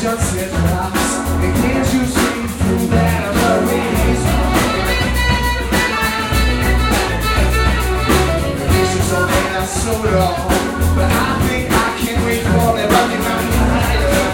just hit rocks. And can't you see through that memories? This is only not so long, but I think I can recall it running my mind.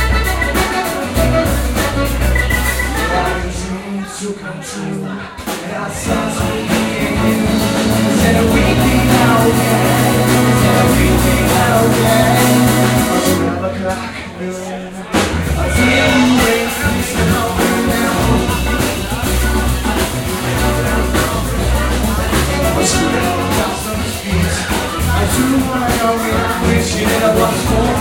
All the dreams to come true, and I saw something in you. Said a week now, yeah. Said a week now, yeah. 12 o'clock noon. Until you wake me snowing down. I screwed up across on the streets. I do wanna know me, I wish you never was more.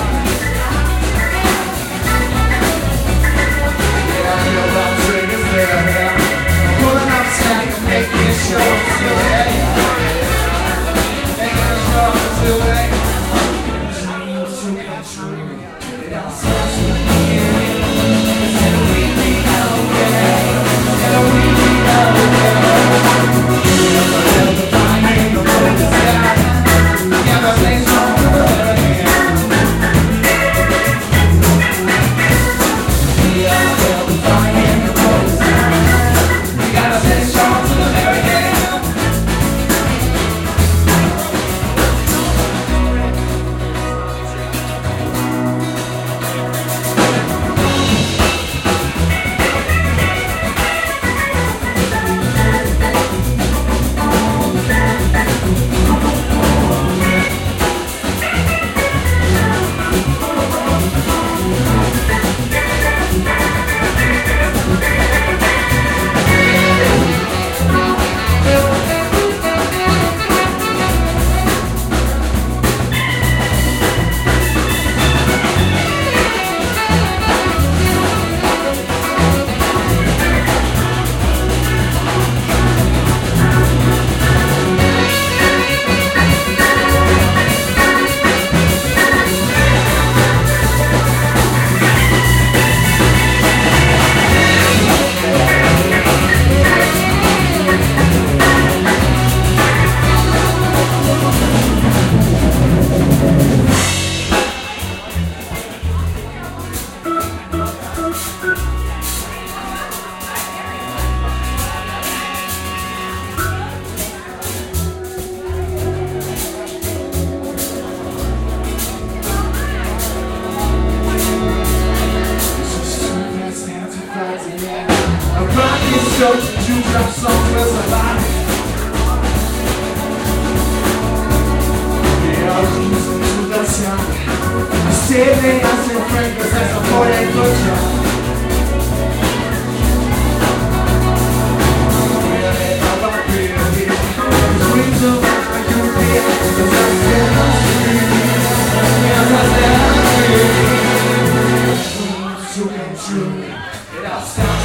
Yeah, I feel about triggers there. Pulling up slack and making sure it's still there. Making sure it's still there. Dreams to come true. It all starts with me. Instead of we be out there. Instead of we be out there. Never the fire, no more the sky. Together they strong to the hurricane. We are the fire, no more the sky. We gotta stay strong to the hurricane. So two drop songs with a lot. Yeah, I was listening to that sound. I stayed there, I said Frank, cause that's a 48 foot job. Yeah, they know I'm real here. Between two, I can feel it, cause I said I'm free. Yeah, I said I'm free. Dreams to come true. It all sounds